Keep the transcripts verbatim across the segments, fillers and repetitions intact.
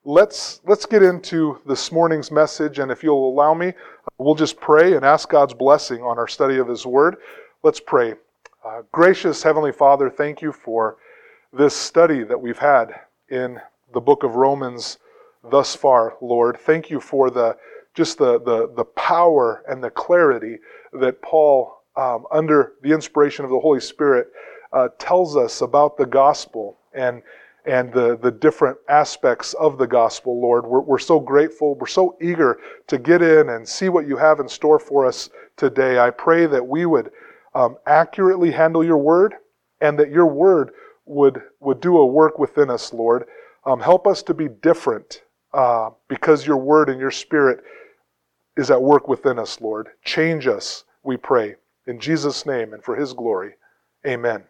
let's let's get into this morning's message, and if you'll allow me, we'll just pray and ask God's blessing on our study of His Word. Let's pray. Uh, gracious Heavenly Father, thank you for this study that we've had in the book of Romans thus far, Lord. Thank you for the just the the, the power and the clarity that Paul, um, under the inspiration of the Holy Spirit, uh, tells us about the gospel and and the, the different aspects of the gospel, Lord. We're, we're so grateful. We're so eager to get in and see what you have in store for us today. I pray that we would um, accurately handle your word and that your word would, would do a work within us, Lord. Um, help us to be different uh, because your word and your spirit is at work within us, Lord. Change us, we pray. In Jesus' name and for His glory. Amen.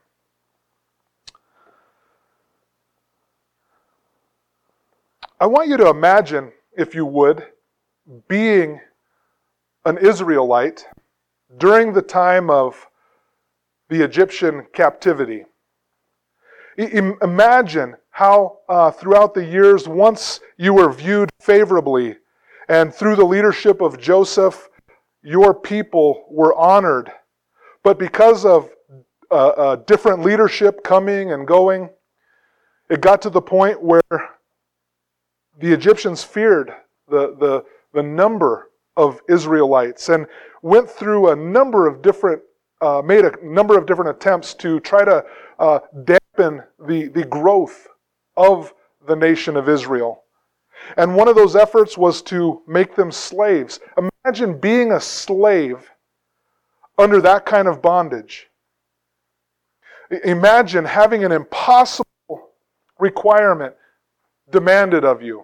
I want you to imagine, if you would, being an Israelite during the time of the Egyptian captivity. I- imagine how uh, throughout the years, once you were viewed favorably, and through the leadership of Joseph, your people were honored. But because of uh, uh, different leadership coming and going, it got to the point where the Egyptians feared the, the, the number of Israelites and went through a number of different, uh, made a number of different attempts to try to uh, dampen the, the growth of the nation of Israel. And one of those efforts was to make them slaves. Imagine being a slave under that kind of bondage. Imagine having an impossible requirement demanded of you.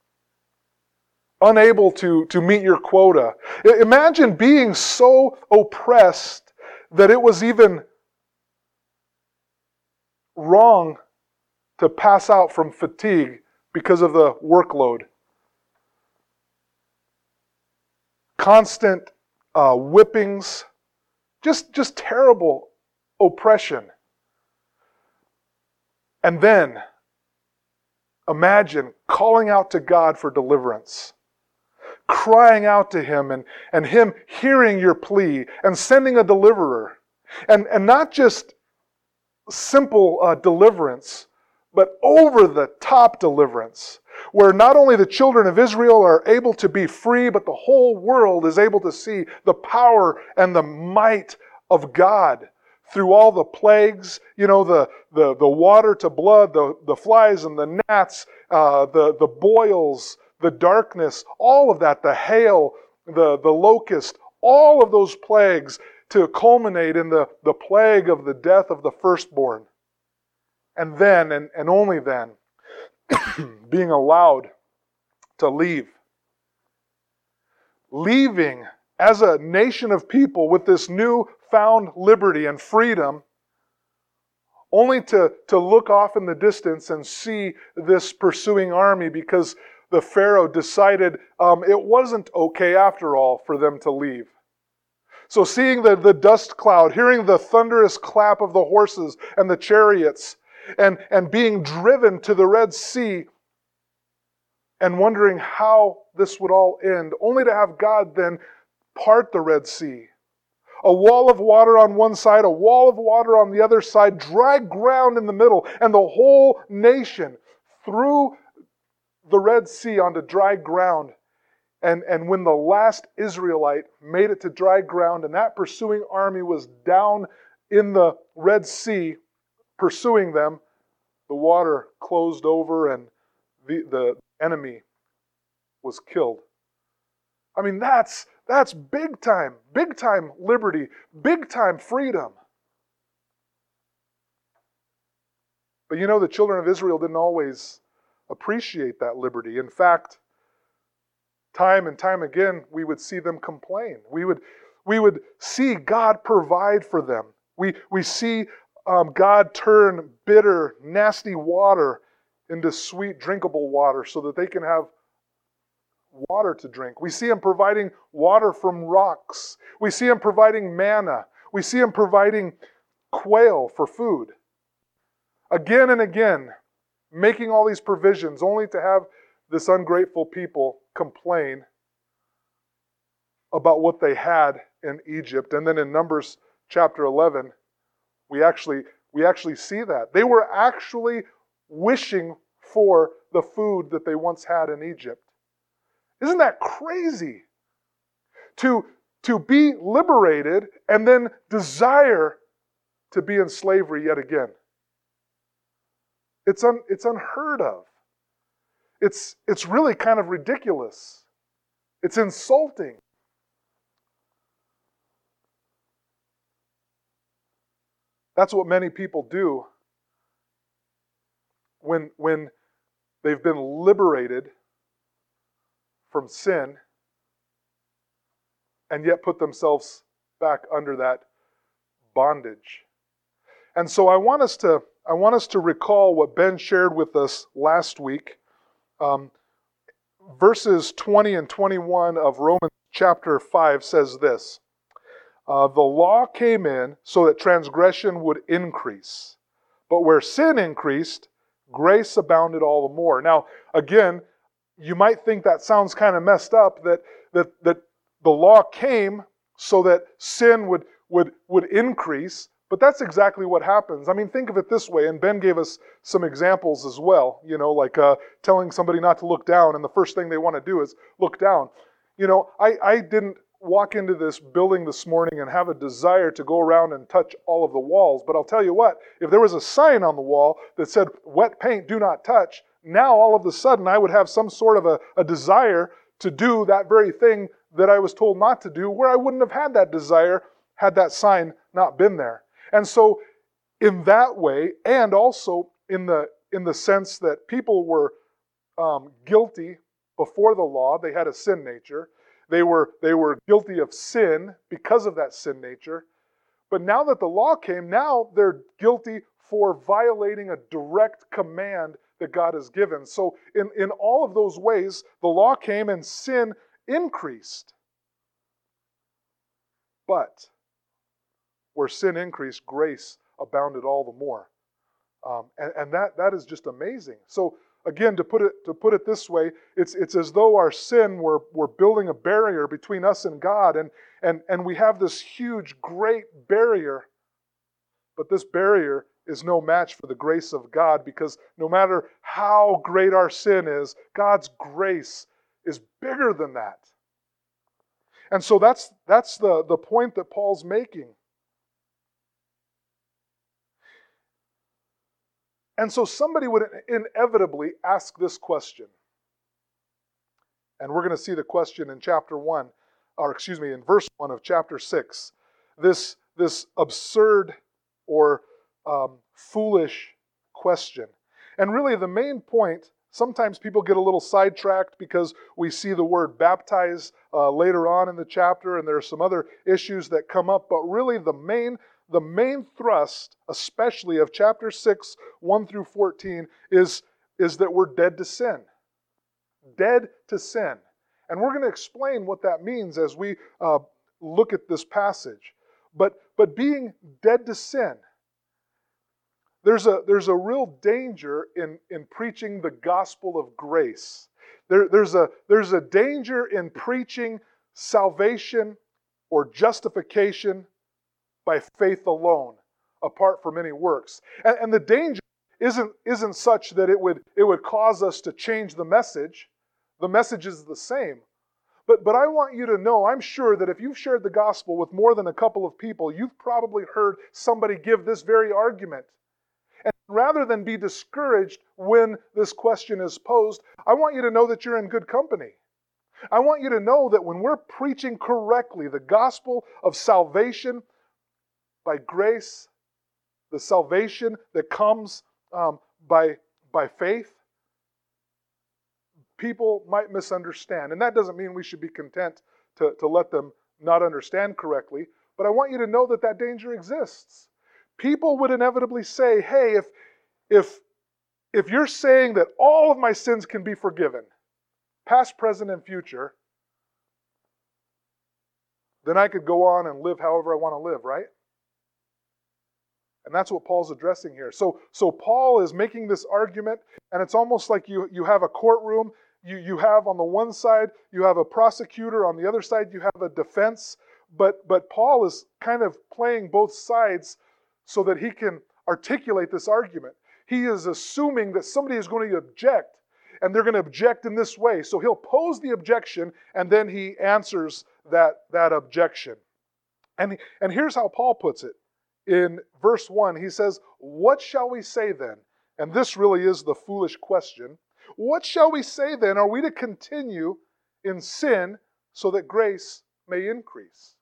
Unable to, to meet your quota. Imagine being so oppressed that it was even wrong to pass out from fatigue because of the workload. Constant uh, whippings, just, just terrible oppression. And then, imagine calling out to God for deliverance. Crying out to Him and, and Him hearing your plea and sending a deliverer. And, and not just simple uh, deliverance, but over-the-top deliverance, where not only the children of Israel are able to be free, but the whole world is able to see the power and the might of God through all the plagues, you know, the, the, the water to blood, the, the flies and the gnats, uh, the, the boils, the darkness, all of that, the hail, the, the locust, all of those plagues to culminate in the, the plague of the death of the firstborn. And then, and, and only then, being allowed to leave. Leaving as a nation of people with this new found liberty and freedom, only to, to look off in the distance and see this pursuing army because the Pharaoh decided um, it wasn't okay after all for them to leave. So seeing the, the dust cloud, hearing the thunderous clap of the horses and the chariots, and, and being driven to the Red Sea, and wondering how this would all end, only to have God then part the Red Sea. A wall of water on one side, a wall of water on the other side, dry ground in the middle, and the whole nation through the Red Sea onto dry ground. And, and when the last Israelite made it to dry ground and that pursuing army was down in the Red Sea pursuing them, the water closed over and the, the enemy was killed. I mean, that's that's big time, big time liberty, big time freedom. But you know, the children of Israel didn't always appreciate that liberty. In fact, time and time again, we would see them complain. We would, we would see God provide for them. We, we see um, God turn bitter, nasty water into sweet, drinkable water so that they can have water to drink. We see Him providing water from rocks. We see Him providing manna. We see Him providing quail for food. Again and again, making all these provisions only to have this ungrateful people complain about what they had in Egypt. And then in Numbers chapter eleven, we actually, we actually see that. They were actually wishing for the food that they once had in Egypt. Isn't that crazy? To, to be liberated and then desire to be in slavery yet again. It's, un, it's unheard of. It's, it's really kind of ridiculous. It's insulting. That's what many people do when, when they've been liberated from sin and yet put themselves back under that bondage. And so I want us to I want us to recall what Ben shared with us last week. Um, verses twenty and twenty-one of Romans chapter five says this. Uh, the law came in so that transgression would increase. But where sin increased, grace abounded all the more. Now, again, you might think that sounds kind of messed up, that, that, that the law came so that sin would, would, would increase. But that's exactly what happens. I mean, think of it this way, and Ben gave us some examples as well, you know, like uh, telling somebody not to look down, and the first thing they want to do is look down. You know, I, I didn't walk into this building this morning and have a desire to go around and touch all of the walls, but I'll tell you what, if there was a sign on the wall that said, wet paint, do not touch, now all of a sudden I would have some sort of a, a desire to do that very thing that I was told not to do, where I wouldn't have had that desire had that sign not been there. And so in that way, and also in the in the sense that people were um, guilty before the law, they had a sin nature. They were, they were guilty of sin because of that sin nature. But now that the law came, now they're guilty for violating a direct command that God has given. So in, in all of those ways, the law came and sin increased. But where sin increased, grace abounded all the more. Um, and and that, that is just amazing. So again, to put it to put it this way, it's it's as though our sin were, were building a barrier between us and God, and, and, and we have this huge, great barrier. But this barrier is no match for the grace of God, because no matter how great our sin is, God's grace is bigger than that. And so that's that's the, the point that Paul's making. And so somebody would inevitably ask this question. And we're going to see the question in chapter one, or excuse me, in verse one of chapter six. This, this absurd or um, foolish question. And really the main point, sometimes people get a little sidetracked because we see the word baptize uh, later on in the chapter, and there are some other issues that come up, but really the main The main thrust, especially of chapter six, one through fourteen, is, is that we're dead to sin. Dead to sin. And we're going to explain what that means as we uh, look at this passage. But, but being dead to sin, there's a, there's a real danger in, in preaching the gospel of grace. There, there's, a, there's a danger in preaching salvation or justification by faith alone, apart from any works. And, and the danger isn't, isn't such that it would, it would cause us to change the message. The message is the same. But, but I want you to know, I'm sure that if you've shared the gospel with more than a couple of people, you've probably heard somebody give this very argument. And rather than be discouraged when this question is posed, I want you to know that you're in good company. I want you to know that when we're preaching correctly the gospel of salvation, by grace, the salvation that comes um, by, by faith, people might misunderstand. And that doesn't mean we should be content to, to let them not understand correctly, but I want you to know that that danger exists. People would inevitably say, hey, if, if, if you're saying that all of my sins can be forgiven, past, present, and future, then I could go on and live however I want to live, right? And that's what Paul's addressing here. So, so Paul is making this argument, and it's almost like you, you have a courtroom. you, you have on the one side, you have a prosecutor, on the other side you have a defense, but, but Paul is kind of playing both sides so that he can articulate this argument. He is assuming that somebody is going to object, and they're going to object in this way. So he'll pose the objection, and then he answers that, that objection. And, and here's how Paul puts it. In verse one, he says, "What shall we say then?" And this really is the foolish question. "What shall we say then? Are we to continue in sin so that grace may increase?"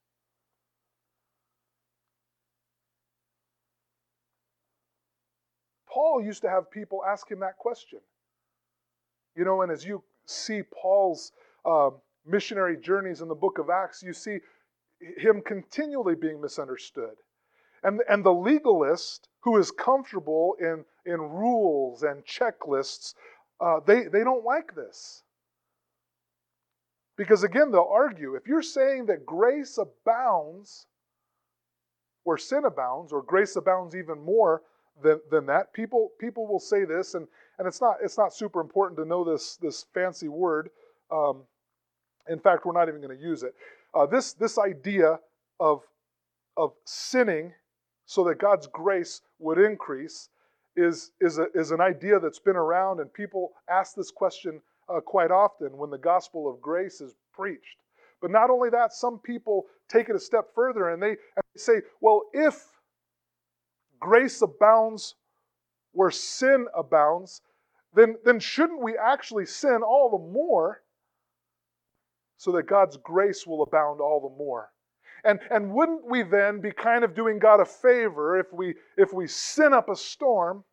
Paul used to have people ask him that question. You know, and as you see Paul's uh, missionary journeys in the book of Acts, you see him continually being misunderstood. And, and the legalist who is comfortable in, in rules and checklists, uh, they, they don't like this. Because again, they'll argue, if you're saying that grace abounds where sin abounds, or grace abounds even more than, than that, people, people will say this, and, and it's not, it's not super important to know this, this fancy word. Um, in fact, we're not even going to use it. Uh, this, this idea of, of sinning so that God's grace would increase is, is, a, is an idea that's been around, and people ask this question uh, quite often when the gospel of grace is preached. But not only that, some people take it a step further and they, and they say, well, if grace abounds where sin abounds, then, then shouldn't we actually sin all the more so that God's grace will abound all the more? And, and wouldn't we then be kind of doing God a favor if we, if we sin up a storm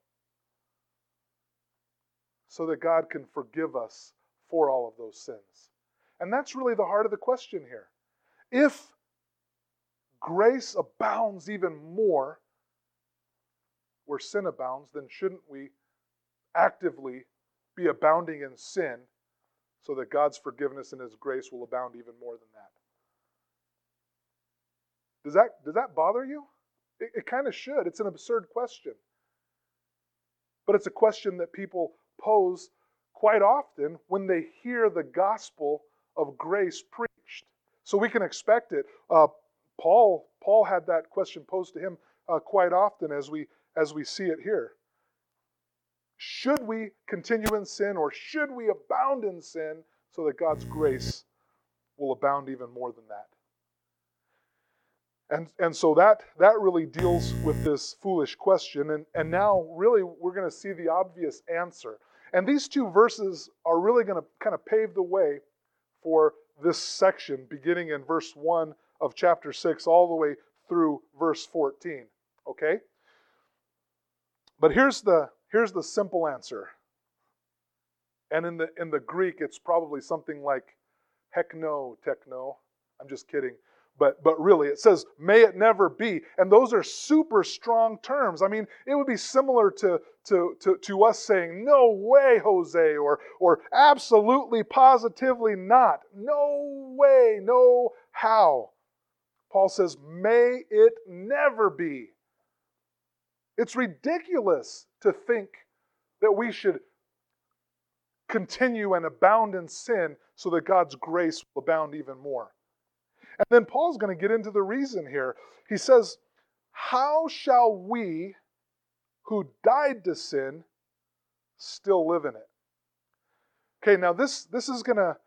so that God can forgive us for all of those sins? And that's really the heart of the question here. If grace abounds even more where sin abounds, then shouldn't we actively be abounding in sin so that God's forgiveness and His grace will abound even more than that? Does that, does that bother you? It, it kind of should. It's an absurd question. But it's a question that people pose quite often when they hear the gospel of grace preached. So we can expect it. Uh, Paul, Paul had that question posed to him uh, quite often as we, as we see it here. Should we continue in sin, or should we abound in sin so that God's grace will abound even more than that? And, and so that, that really deals with this foolish question. And, and now really we're going to see the obvious answer. And these two verses are really going to kind of pave the way for this section, beginning in verse one of chapter six all the way through verse fourteen. Okay? But here's the, here's the simple answer. And in the, in the Greek, it's probably something like hekno, techno. I'm just kidding. But, but really, it says, may it never be. And those are super strong terms. I mean, it would be similar to, to, to, to us saying, no way, Jose, or, or absolutely, positively not. No way, no how. Paul says, may it never be. It's ridiculous to think that we should continue and abound in sin so that God's grace will abound even more. And then Paul's going to get into the reason here. He says, how shall we who died to sin still live in it? Okay, now this, this is going to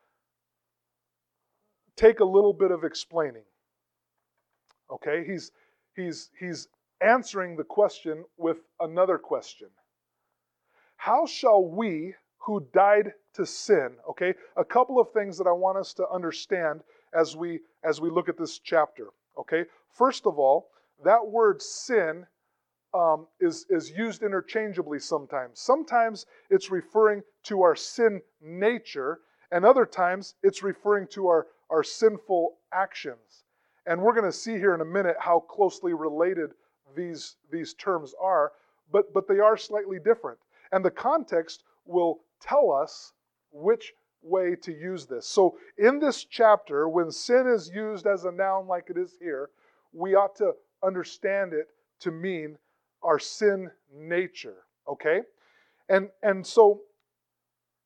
take a little bit of explaining. Okay, he's, he's, he's answering the question with another question. How shall we who died to sin, okay, a couple of things that I want us to understand as we as we look at this chapter, okay? First of all, that word sin um, is, is used interchangeably sometimes. Sometimes it's referring to our sin nature, and other times it's referring to our, our sinful actions. And we're going to see here in a minute how closely related these, these terms are, but, but they are slightly different. And the context will tell us which way to use this. So in this chapter, when sin is used as a noun like it is here, we ought to understand it to mean our sin nature, okay? And, and so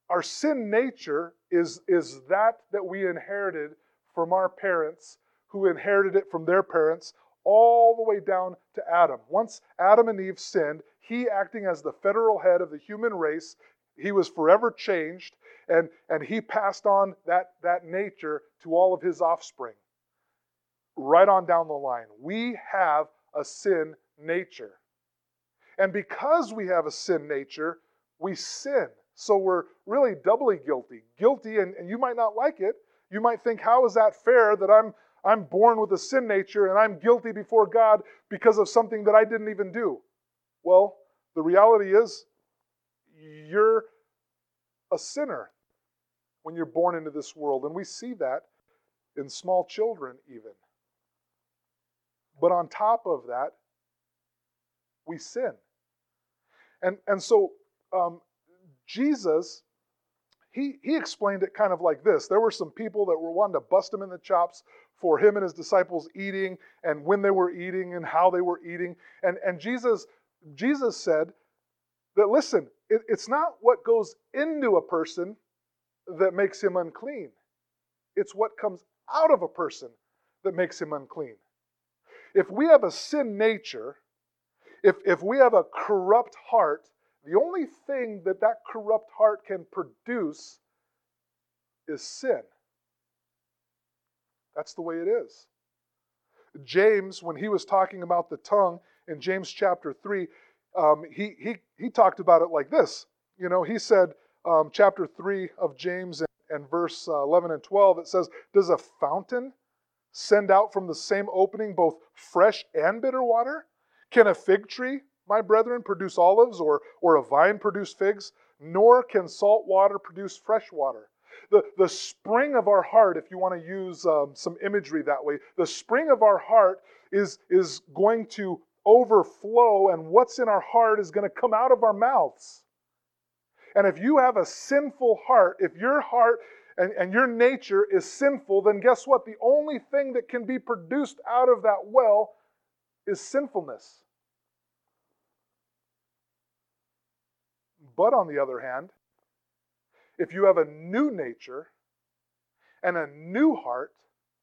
our sin nature is, is that that we inherited from our parents, who inherited it from their parents, all the way down to Adam. Once Adam and Eve sinned, he, acting as the federal head of the human race, he was forever changed, and, and he passed on that, that nature to all of his offspring. Right on down the line. We have a sin nature. And because we have a sin nature, we sin. So we're really doubly guilty. Guilty, and, and you might not like it. You might think, how is that fair that I'm I'm born with a sin nature and I'm guilty before God because of something that I didn't even do? Well, the reality is you're a sinner when you're born into this world. And we see that in small children even. But on top of that, we sin. And, and so um, Jesus, he, he explained it kind of like this. There were some people that were wanting to bust him in the chops for him and his disciples eating and when they were eating and how they were eating. And, and Jesus, Jesus said that, listen, it, it's not what goes into a person that makes him unclean. It's what comes out of a person that makes him unclean. If we have a sin nature, if, if we have a corrupt heart, the only thing that that corrupt heart can produce is sin. That's the way it is. James, when he was talking about the tongue in James chapter three, um, he, he, he talked about it like this. You know, he said, um, chapter three of James and, and verse uh, eleven and twelve, it says, does a fountain send out from the same opening both fresh and bitter water? Can a fig tree, my brethren, produce olives, or, or a vine produce figs? Nor can salt water produce fresh water. The, the spring of our heart, if you want to use um, some imagery that way, the spring of our heart is, is going to overflow, and what's in our heart is going to come out of our mouths. And if you have a sinful heart, if your heart and, and your nature is sinful, then guess what? The only thing that can be produced out of that well is sinfulness. But on the other hand, if you have a new nature and a new heart,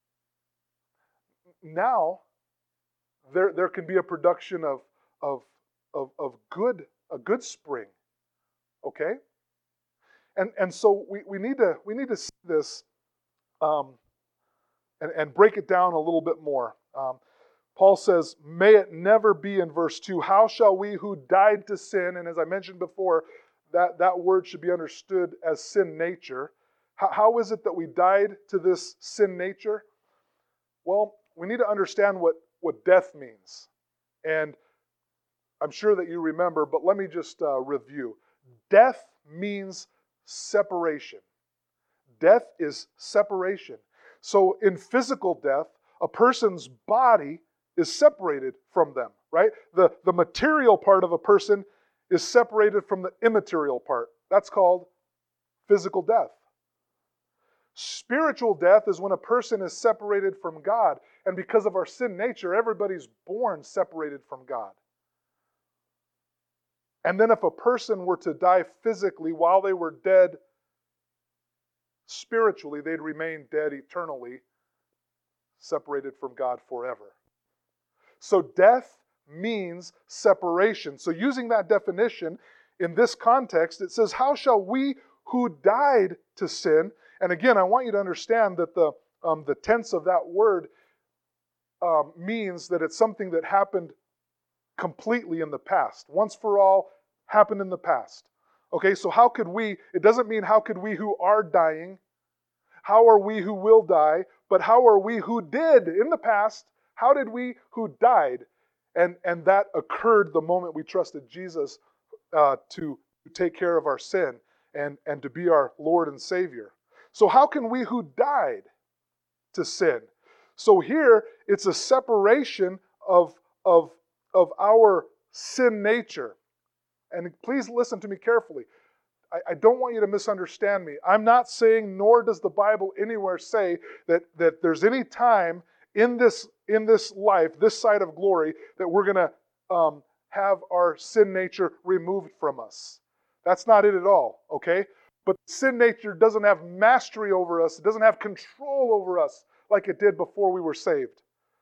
now there, there can be a production of, of, of, of good, a good spring. Okay? And, and so we, we need to we need to see this um, and, and break it down a little bit more. Um, Paul says, may it never be, in verse two, how shall we who died to sin, and as I mentioned before, that, that word should be understood as sin nature. How, how is it that we died to this sin nature? Well, we need to understand what, what death means. And I'm sure that you remember, but let me just uh, review. Death means separation. Death is separation. So in physical death, a person's body is separated from them, right? The, the material part of a person is separated from the immaterial part. That's called physical death. Spiritual death is when a person is separated from God. And because of our sin nature, everybody's born separated from God. And then if a person were to die physically while they were dead spiritually, they'd remain dead eternally, separated from God forever. So death means separation. So using that definition in this context, it says, how shall we who died to sin? And again, I want you to understand that the, um, the tense of that word um, means that it's something that happened completely in the past. Once for all, happened in the past. Okay, so how could we, it doesn't mean how could we who are dying, how are we who will die, but how are we who did in the past, how did we who died? And, and that occurred the moment we trusted Jesus uh, to take care of our sin and, and to be our Lord and Savior. So how can we who died to sin? So here, it's a separation of, of, of our sin nature. And please listen to me carefully. I, I don't want you to misunderstand me. I'm not saying, nor does the Bible anywhere say, that, that there's any time in this, in this life, this side of glory, that we're going to um, have our sin nature removed from us. That's not it at all, okay? But sin nature doesn't have mastery over us. It doesn't have control over us like it did before we were saved.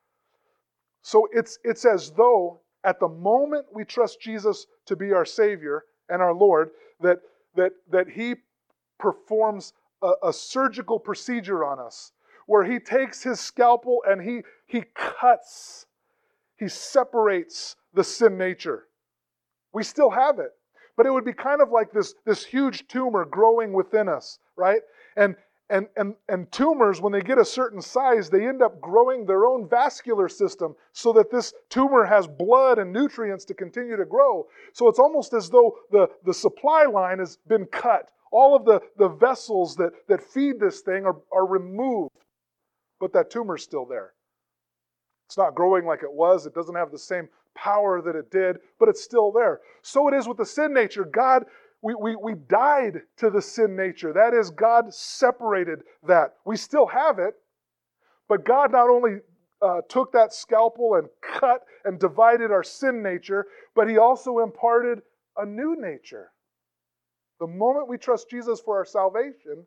So it's, it's as though at the moment we trust Jesus to be our Savior and our Lord, that, that, that He performs a, a surgical procedure on us, where He takes His scalpel and He, he cuts, He separates the sin nature. We still have it. But it would be kind of like this, this huge tumor growing within us, right? And, and, and, and tumors, when they get a certain size, they end up growing their own vascular system so that this tumor has blood and nutrients to continue to grow. So it's almost as though the, the supply line has been cut. All of the, the vessels that, that feed this thing are, are removed, but that tumor's still there. It's not growing like it was. It doesn't have the same power that it did, but it's still there. So it is with the sin nature. God, we, we, we died to the sin nature. That is, God separated that. We still have it, but God not only uh, took that scalpel and cut and divided our sin nature, but He also imparted a new nature. The moment we trust Jesus for our salvation,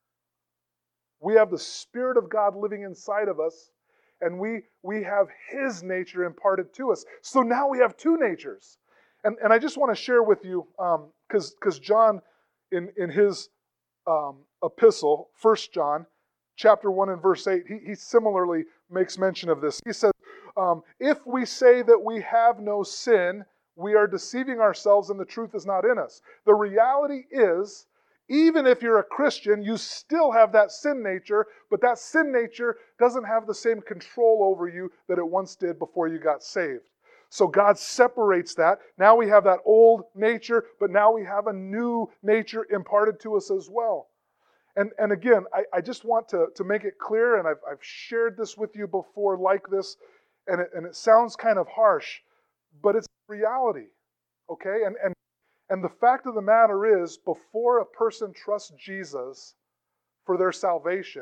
we have the Spirit of God living inside of us, and we, we have His nature imparted to us. So now we have two natures. And, and I just want to share with you, because um, because John, in, in his um, epistle, First John, chapter one and verse eight, he, he similarly makes mention of this. He says, um, if we say that we have no sin, we are deceiving ourselves and the truth is not in us. The reality is, even if you're a Christian, you still have that sin nature, but that sin nature doesn't have the same control over you that it once did before you got saved. So God separates that. Now we have that old nature, but now we have a new nature imparted to us as well. And, and again, I, I just want to, to make it clear, and I've, I've shared this with you before like this, and it, and it sounds kind of harsh, but it's reality, okay? And, and And the fact of the matter is, before a person trusts Jesus for their salvation,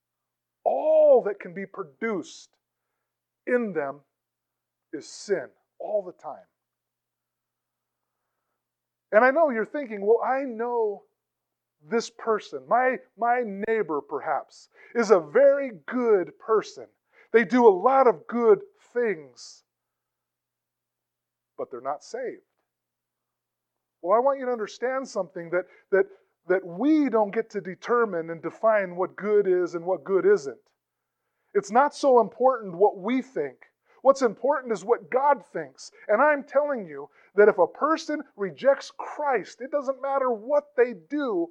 all that can be produced in them is sin all the time. And I know you're thinking, well, I know this person, my, my neighbor perhaps, is a very good person. They do a lot of good things, but they're not saved. Well, I want you to understand something, that, that, that we don't get to determine and define what good is and what good isn't. It's not so important what we think. What's important is what God thinks. And I'm telling you that if a person rejects Christ, it doesn't matter what they do,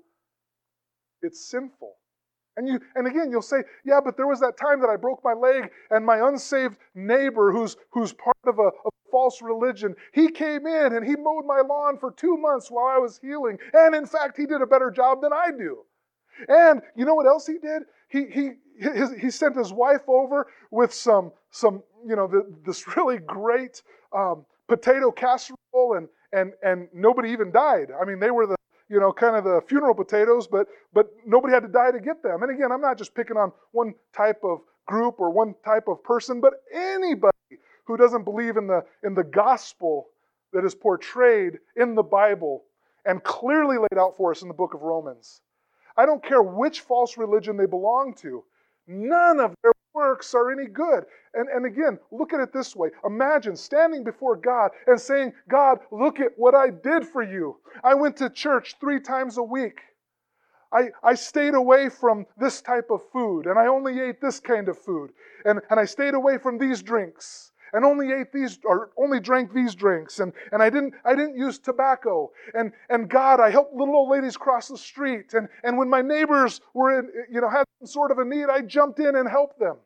it's sinful. And you, and again, you'll say, yeah, but there was that time that I broke my leg and my unsaved neighbor who's, who's part of a, a false religion, he came in and he mowed my lawn for two months while I was healing. And in fact, he did a better job than I do. And you know what else he did? He, he, his, he sent his wife over with some, some you know, the, this really great um, potato casserole, and, and, and nobody even died. I mean, they were the, you know, kind of the funeral potatoes, but but nobody had to die to get them. And again, I'm not just picking on one type of group or one type of person, but anybody who doesn't believe in the in the gospel that is portrayed in the Bible and clearly laid out for us in the book of Romans. I don't care which false religion they belong to. None of their works are any good. And, and again, look at it this way. Imagine standing before God and saying, God, look at what I did for you. I went to church three times a week. I, I stayed away from this type of food, and I only ate this kind of food. And, and I stayed away from these drinks, and only ate these, or only drank these drinks. And, and I didn't I didn't use tobacco. And, and God, I helped little old ladies cross the street. And, and when my neighbors were in, you know, had some sort of a need, I jumped in and helped them.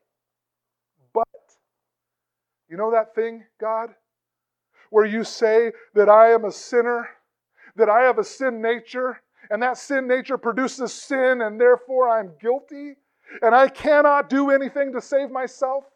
But you know that thing, God, where you say that I am a sinner, that I have a sin nature, and that sin nature produces sin, and therefore I'm guilty, and I cannot do anything to save myself?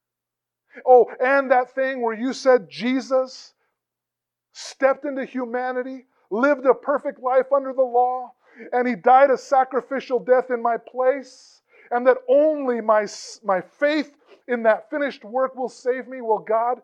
Oh, and that thing where you said Jesus stepped into humanity, lived a perfect life under the law, and He died a sacrificial death in my place, and that only my, my faith in that finished work will save me. Well, God,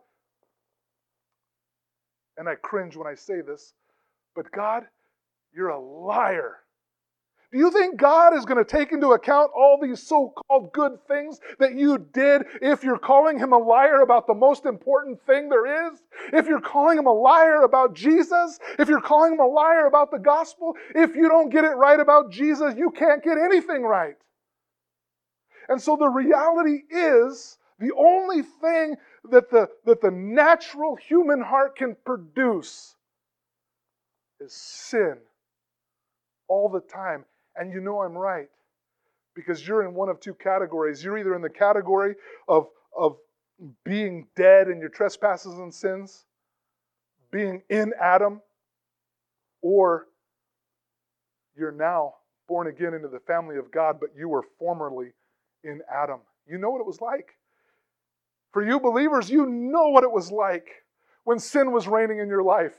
and I cringe when I say this, but God, you're a liar. Do you think God is going to take into account all these so-called good things that you did if you're calling him a liar about the most important thing there is? If you're calling him a liar about Jesus? If you're calling him a liar about the gospel? If you don't get it right about Jesus, you can't get anything right. And so the reality is, the only thing that the, that the natural human heart can produce is sin all the time. And you know I'm right, because you're in one of two categories. You're either in the category of, of being dead in your trespasses and sins, being in Adam, or you're now born again into the family of God, but you were formerly in Adam. You know what it was like. For you believers, you know what it was like when sin was reigning in your life.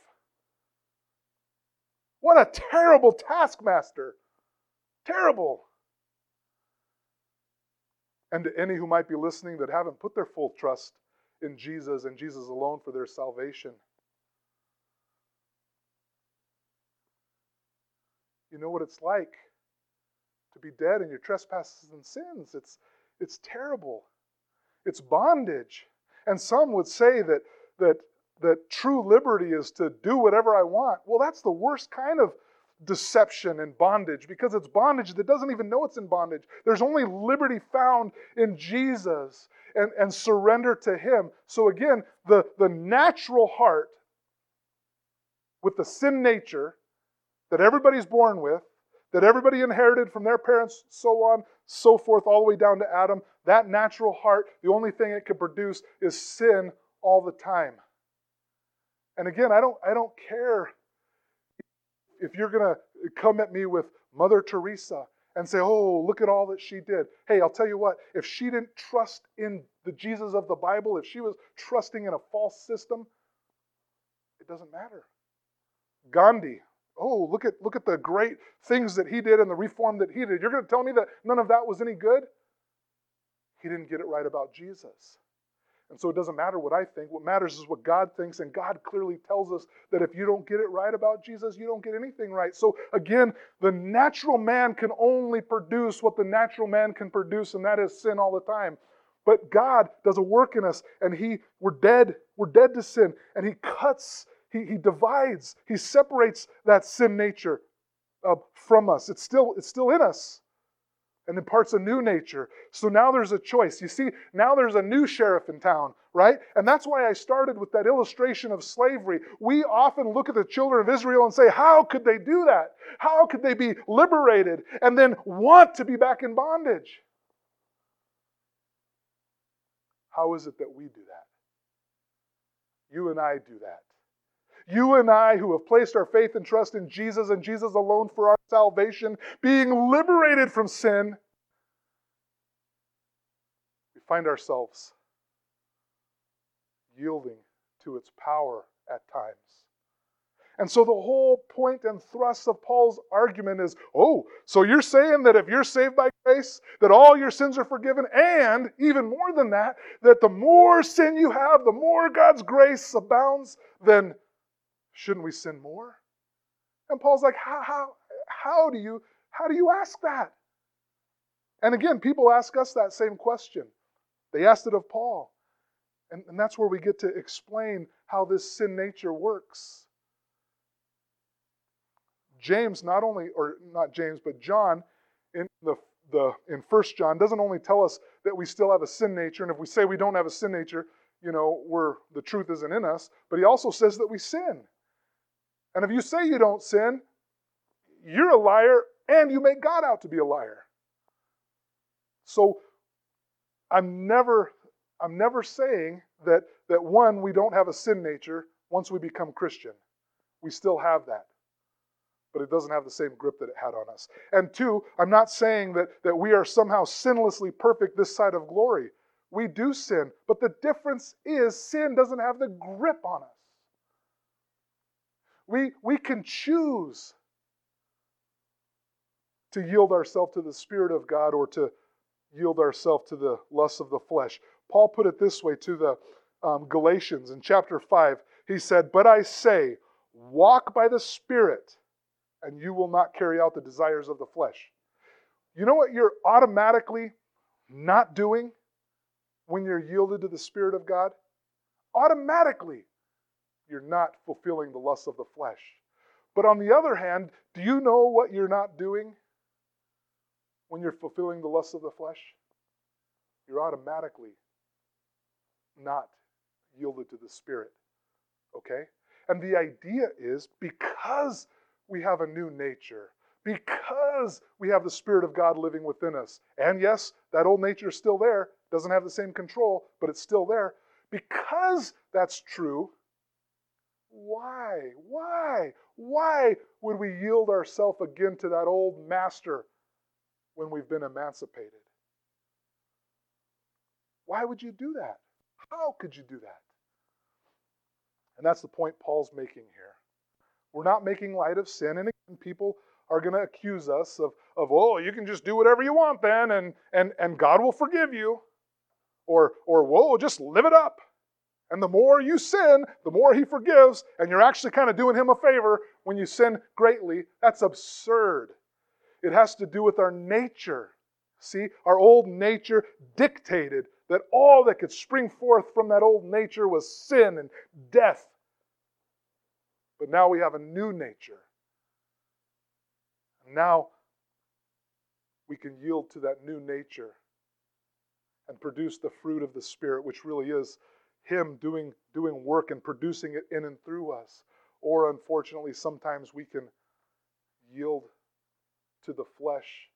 What a terrible taskmaster. Terrible. And to any who might be listening that haven't put their full trust in Jesus and Jesus alone for their salvation, you know what it's like to be dead in your trespasses and sins. It's, it's terrible. It's bondage. And some would say that, that, that true liberty is to do whatever I want. Well, that's the worst kind of deception and bondage, because it's bondage that doesn't even know it's in bondage. There's only liberty found in Jesus and, and surrender to him. So again, the, the natural heart with the sin nature that everybody's born with, that everybody inherited from their parents, so on, so forth, all the way down to Adam, that natural heart, the only thing it can produce is sin all the time. And again, I don't, I don't care if you're going to come at me with Mother Teresa and say, oh, look at all that she did. Hey, I'll tell you what, if she didn't trust in the Jesus of the Bible, if she was trusting in a false system, it doesn't matter. Gandhi, oh, look at, look at the great things that he did and the reform that he did. You're going to tell me that none of that was any good? He didn't get it right about Jesus. And so it doesn't matter what I think. What matters is what God thinks. And God clearly tells us that if you don't get it right about Jesus, you don't get anything right. So again, the natural man can only produce what the natural man can produce, and that is sin all the time. But God does a work in us, and he, we're dead. We're dead to sin. And he cuts, he, he divides, he separates that sin nature uh, from us. It's still, it's still in us. And imparts a new nature. So now there's a choice. You see, now there's a new sheriff in town, right? And that's why I started with that illustration of slavery. We often look at the children of Israel and say, how could they do that? How could they be liberated and then want to be back in bondage? How is it that we do that? You and I do that. You and I, who have placed our faith and trust in Jesus and Jesus alone for our salvation, being liberated from sin, we find ourselves yielding to its power at times. And so the whole point and thrust of Paul's argument is, oh, so you're saying that if you're saved by grace, that all your sins are forgiven, and even more than that, that the more sin you have, the more God's grace abounds, then shouldn't we sin more? And Paul's like, how, how, how do you, how do you ask that? And again, people ask us that same question. They asked it of Paul. And, and that's where we get to explain how this sin nature works. James not only, or not James, but John in the, the in First John doesn't only tell us that we still have a sin nature, and if we say we don't have a sin nature, you know, we're, the truth isn't in us, but he also says that we sin. And if you say you don't sin, you're a liar and you make God out to be a liar. So I'm never, I'm never saying that, that one, we don't have a sin nature once we become Christian. We still have that. But it doesn't have the same grip that it had on us. And two, I'm not saying that, that we are somehow sinlessly perfect this side of glory. We do sin, but the difference is sin doesn't have the grip on us. We, we can choose to yield ourselves to the Spirit of God or to yield ourselves to the lusts of the flesh. Paul put it this way to the um, Galatians in chapter five. He said, but I say, walk by the Spirit, and you will not carry out the desires of the flesh. You know what you're automatically not doing when you're yielded to the Spirit of God? Automatically, you're not fulfilling the lusts of the flesh. But on the other hand, do you know what you're not doing when you're fulfilling the lusts of the flesh? You're automatically not yielded to the Spirit. Okay? And the idea is, because we have a new nature, because we have the Spirit of God living within us, and yes, that old nature is still there, doesn't have the same control, but it's still there. Because that's true, why, why, why would we yield ourselves again to that old master when we've been emancipated? Why would you do that? How could you do that? And that's the point Paul's making here. We're not making light of sin, and again, people are going to accuse us of, of, oh, you can just do whatever you want then, and, and, and God will forgive you. Or, or, whoa, just live it up. And the more you sin, the more he forgives, and you're actually kind of doing him a favor when you sin greatly. That's absurd. It has to do with our nature. See, our old nature dictated that all that could spring forth from that old nature was sin and death. But now we have a new nature. And now we can yield to that new nature and produce the fruit of the Spirit, which really is Him doing, doing work and producing it in and through us. Or unfortunately, sometimes we can yield to the flesh.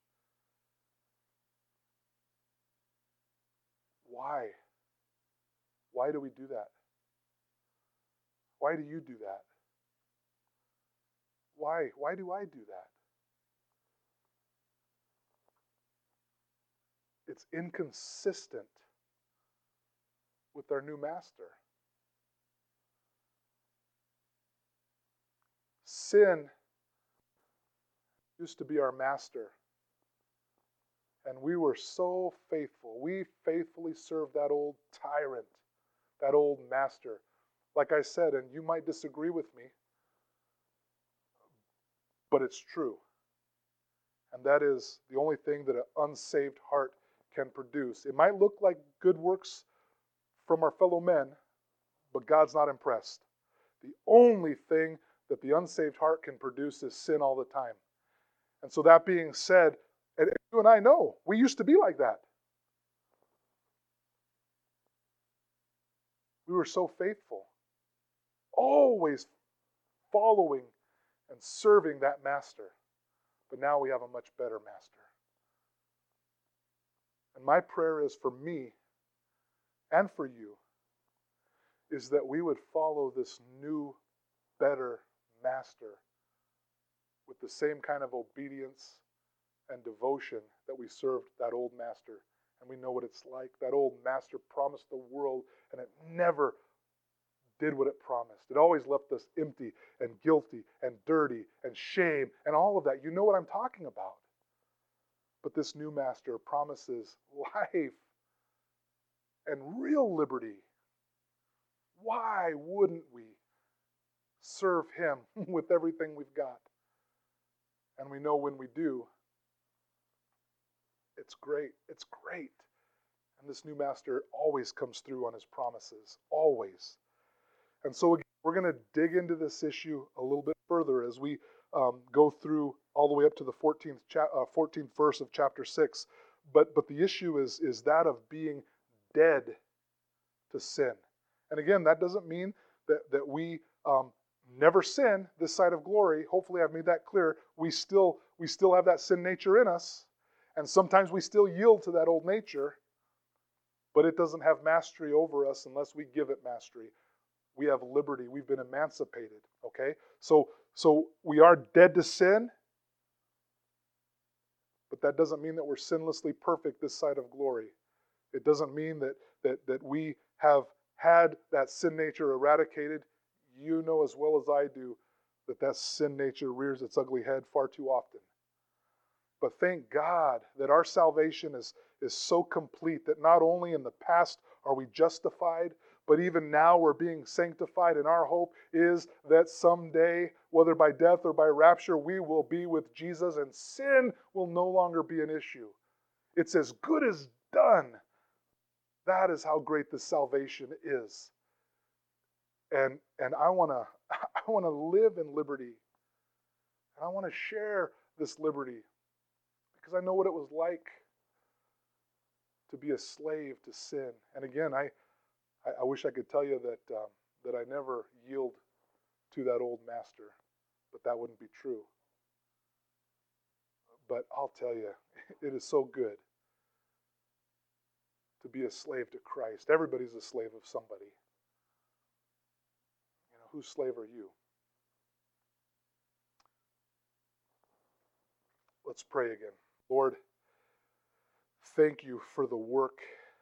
Why? Why do we do that? Why do you do that? Why? Why do I do that? It's inconsistent with our new master. Sin used to be our master. And we were so faithful. We faithfully served that old tyrant, that old master. Like I said, and you might disagree with me, but it's true. And that is the only thing that an unsaved heart can produce. It might look like good works from our fellow men, but God's not impressed. The only thing that the unsaved heart can produce is sin all the time. And so that being said, and you and I know, we used to be like that. We were so faithful, always following and serving that master. But now we have a much better master. And my prayer is for me and for you is that we would follow this new, better master with the same kind of obedience and devotion that we served that old master. And we know what it's like. That old master promised the world, and it never did what it promised. It always left us empty and guilty and dirty and shame and all of that. You know what I'm talking about. But this new master promises life and real liberty. Why wouldn't we serve him with everything we've got? And we know when we do, it's great. It's great. And this new master always comes through on his promises. Always. And so again, we're going to dig into this issue a little bit further as we um, go through all the way up to the fourteenth, cha- uh, fourteenth verse of chapter six. But, but the issue is, is that of being dead to sin. And again, that doesn't mean that, that we um, never sin this side of glory. Hopefully I've made that clear. We still, we still have that sin nature in us. And sometimes we still yield to that old nature. But it doesn't have mastery over us unless we give it mastery. We have liberty. We've been emancipated. Okay? So, so we are dead to sin. But that doesn't mean that we're sinlessly perfect this side of glory. It doesn't mean that, that, that we have had that sin nature eradicated. You know as well as I do that that sin nature rears its ugly head far too often. But thank God that our salvation is, is so complete that not only in the past are we justified, But even now we're being sanctified, and our hope is that someday, whether by death or by rapture, we will be with Jesus and sin will no longer be an issue. It's as good as done. That is how great this salvation is. And, and I want to I want to live in liberty. And I want to share this liberty because I know what it was like to be a slave to sin. And again, I, I wish I could tell you that, um, that I never yield to that old master, but that wouldn't be true. But I'll tell you, it is so good to be a slave to Christ. Everybody's a slave of somebody. You know, whose slave are you? Let's pray again. Lord, thank you for the work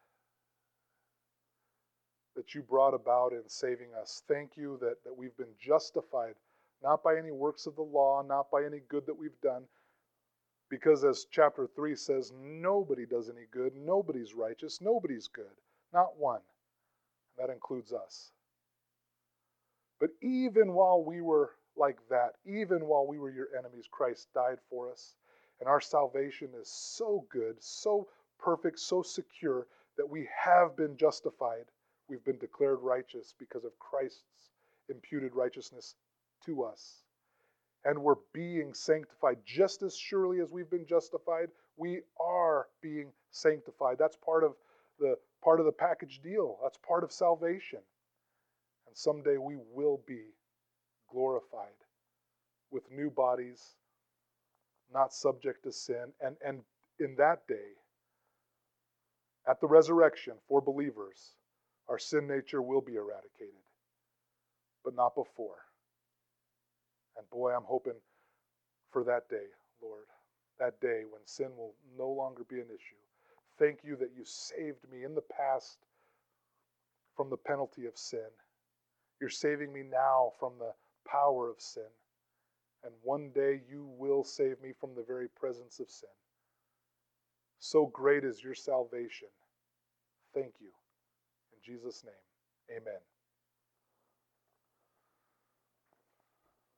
that you brought about in saving us. Thank you that, that we've been justified, not by any works of the law, not by any good that we've done, because as chapter three says, nobody does any good, nobody's righteous, nobody's good, not one. And that includes us. But even while we were like that, even while we were your enemies, Christ died for us. And our salvation is so good, so perfect, so secure that we have been justified. We've been declared righteous because of Christ's imputed righteousness to us. And we're being sanctified just as surely as we've been justified. We are being sanctified. That's part of the part of the package deal. That's part of salvation. And someday we will be glorified with new bodies, not subject to sin. And, and in that day, at the resurrection for believers, our sin nature will be eradicated, but not before. And boy, I'm hoping for that day, Lord, that day when sin will no longer be an issue. Thank you that you saved me in the past from the penalty of sin. You're saving me now from the power of sin. And one day you will save me from the very presence of sin. So great is your salvation. Thank you. In Jesus' name, amen.